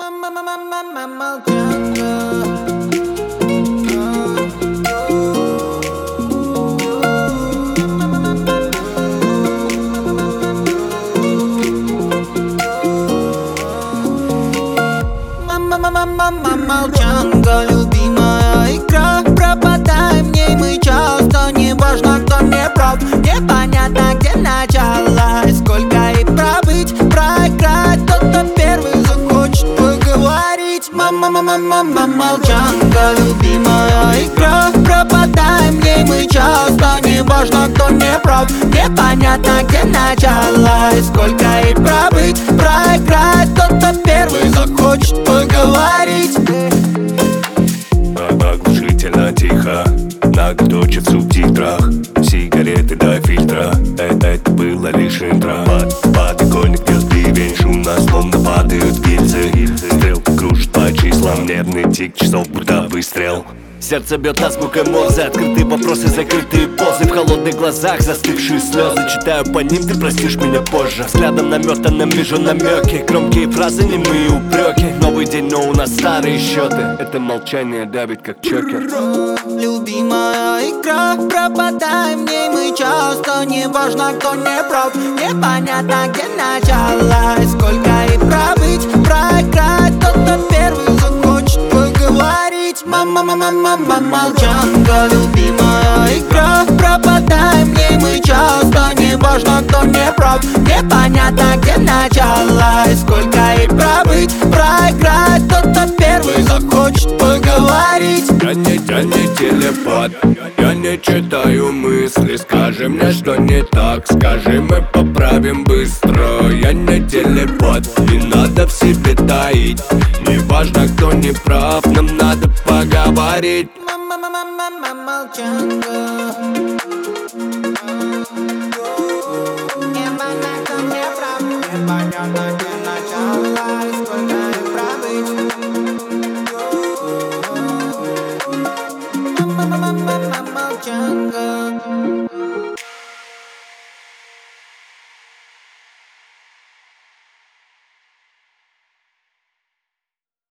Молчанка, любимая игра. Пропадаем в ней мы часто. Неважно, кто не прав. Непонятно, где начало и сколько и пробыть. Проиграть тот, кто первый захочет поговорить. Молчанка, любимая игра. Пропадаем в ней мы часто. Неважно, кто не прав. Непонятно, где начало и сколько и пробыть. Проиграть тот, кто первый захочет поговорить. Оглушительно тихо, наготове в субтитрах. Сигареты до фильтра, это было лишь интро. Потихоньку пьет ливень, шумно, словно падают гильзы. Стрелка кружит по числам, нервный тик часов, будто выстрел. Сердце бьет азбукой Морзе, открытые вопросы, закрытые позы. В холодных глазах застывшие слезы. Читаю по ним, ты простишь меня позже. Взглядом наметанным вижу намеки. Громкие фразы, немые упреки. Новый день, но у нас старые счеты. Это молчание давит как чокер. Любимая игра. Пропадаем в ней мы часто. Неважно, кто не прав. Непонятно, где начало и сколько и пробыть. Проиграть тот, кто первый захочет поговорить. Молчанка, любимая игра. Пропадаем в ней мы часто. Неважно, кто не прав. Непонятно, где начало и сколько и пробыть. Проиграть тот, кто первый захочет поговорить. Я не телепат, я не читаю мысли. Скажи мне, что не так, скажи, мы поправим быстро. Я не телепат, не надо в себе таить. Неважно, кто не прав, нам надо поговорить. Молчанка.